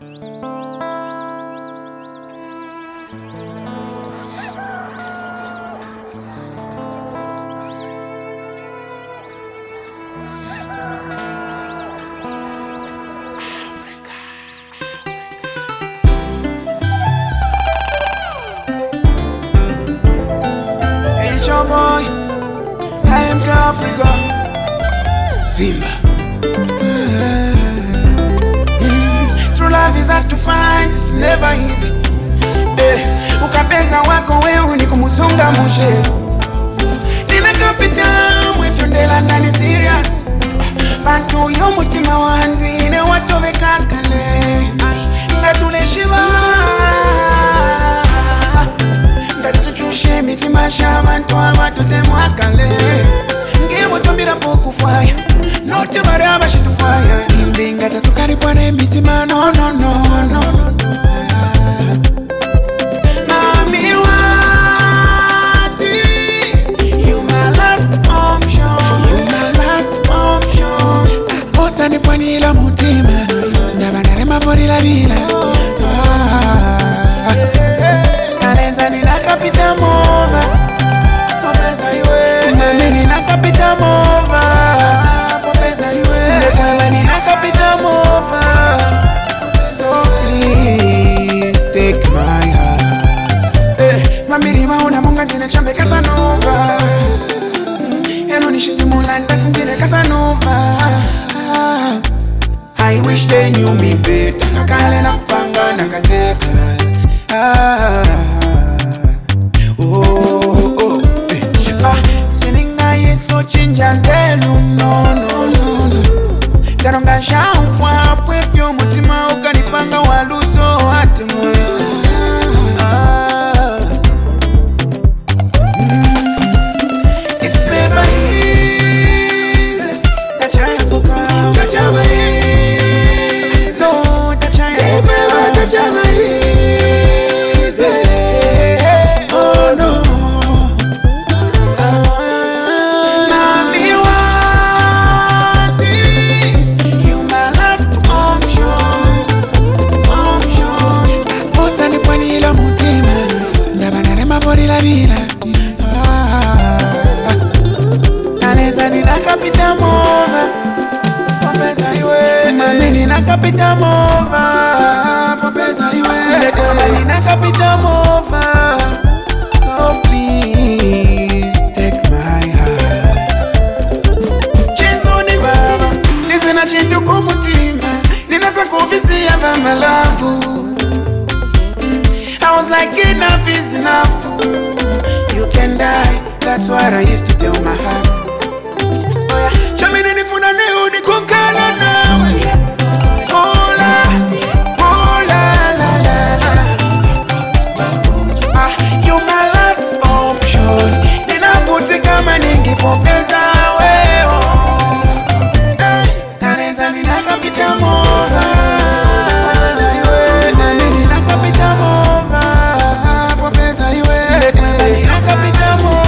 Boy, I am Africa. Simba. True love is hard to find, it's never easy. Ukapeza wako wewe ni kumusunga mushe. Nina kapita mwefyondela ndani serious. Bantu yo mutima wanzi ne watobe kakale. Ngatuleshiva. Ngatuchushe mitima shabantu abatote mwakale. Ngewe tombira poku fire. Noti baraba shitu fire. Imbinga tatukaribu ne mitima no. Mami wati, you my last option. Osa ni pwani la mutima. Nabanare mavori la vila. Naleza ni nakapita mova. Popeza iwe. Mami ni nakapita mova. Popeza iwe. Nekala ni nakapita mova. So please take my heart. Mamiri mauna munga jine chambe Casanova. Eno nishiji mulanda sinjine Casanova. I wish they knew me better. Nakale na kupanga nakateka. Sininga yeso chinja zelu no. Karonga shaufwa pwefyo mutima ukanipanga waluso hatimwe. It's never easy. Tachaya buka, tachaba easy. No, tachaya buka, tachaba easy. Oh no. Mami wati, you my last option. Osa ni pwani la mutima. Ndabanare mavori la vila. Naleza ni nakapita mova. Popeza iwe. Mami ni nakapita mova. Popeza iwe. Nekala ni nakapita mova. So please take my heart. Chenzo ni baba. Nizina chintu kumutima. Ninasa kufisia vama lavu. I was like enough is enough. You can die. That's what I used to tell my heart. Oh yeah. Chamini nifuna neo ni kukala nawe. Oh la la. You my last option. Ninaputi kama ningipopeza weo. Naleza ninakapita mova. Popeza iwe. Nami ninakapita mova. Popeza iwe. Ninakapita mova.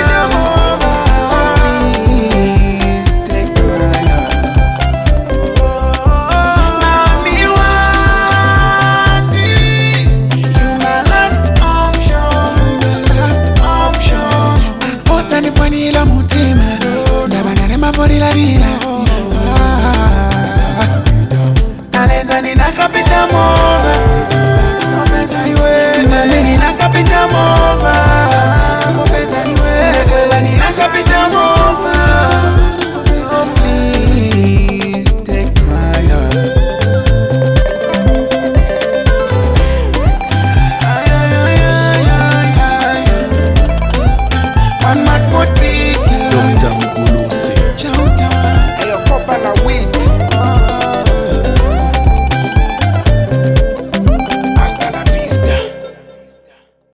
Please take my heart. Mami wati, you my last option. Osa ni pwani la mutima. Ndabanare mavori la vila. Naleza ni nakapita mova. Popeza iwe. Nami ni nakapita mova.